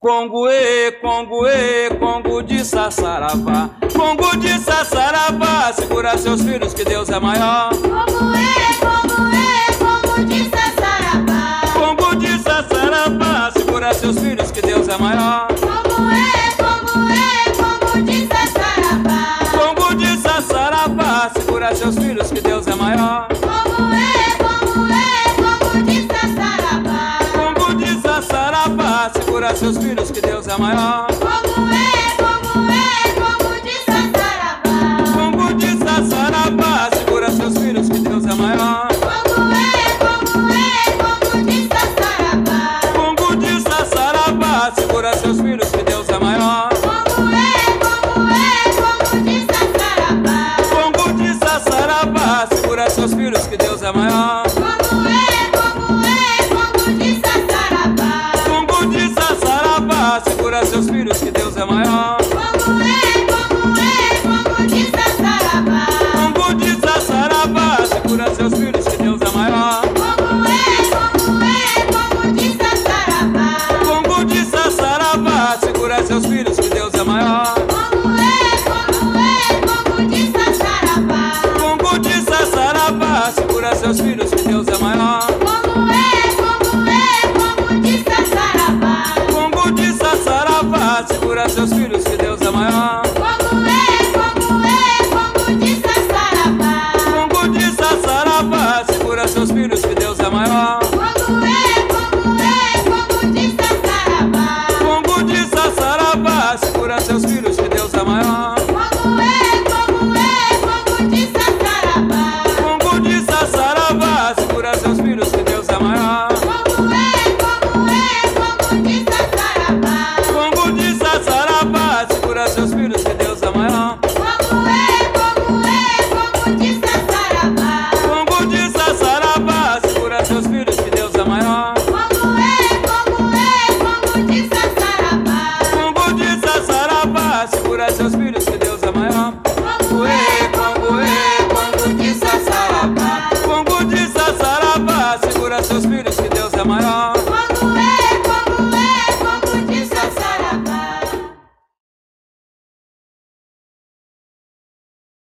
Congo, Congo de Sassarabá. Congo de Sassarabá, segura seus filhos que Deus é maior. Congo de Sassarabá. Congo de Sassarabá, segura seus filhos que Deus é maior. Congo de Sassarabá. Congo de Sassarabá, segura seus filhos que Deus é maior. Congo de Sassarabá. Congo de Sassarabá, segura seus filhos que Deus é maior. Congo de Sassarabá. Congo de Sassarabá, segura seus filhos que Deus é maior. Congo de Sassarabá. Congo de Sassarabá, segura seus filhos que Deus é maior. Congo de Sassarabá. Congo de Sassarabá, segura seus filhos que Deus é maior. Congo de Sassarabá. Congo de Sassarabá, segura seus filhos que Deus é maior. Congo de Sassarabá. Congo de Sassarabá, segura seus filhos que Deus é maior. Congo de Sassarabá. Congo de Sassarabá, segura seus filhos que Deus é maior. Congo de Sassarabá. Congo de Sassarabá, segura seus filhos que Deus é maior. Congo de Sassarabá. Congo de Sassarabá, segura seus filhos que Deus é maior. Congo de Sassarabá. Congo de Sassarabá, segura seus filhos que Deus é maior. Congo de Sassarabá. Congo de Sassarabá, segura seus filhos que Deus é maior. Congo de Sassarabá. Congo de Sassarabá, segura seus filhos que Deus é maior. Congo de Sassarabá. Congo de Sassarabá, segura seus filhos que Deus é maior. Congo de Sassarabá. Congo de Sassarabá, segura seus filhos que Deus é maior. Congo de Sassarabá. Congo de Sassarabá, segura seus filhos que Deus é maior. Congo de Sassarabá. Congo de Sassarabá, segura seus filhos que Deus é maior.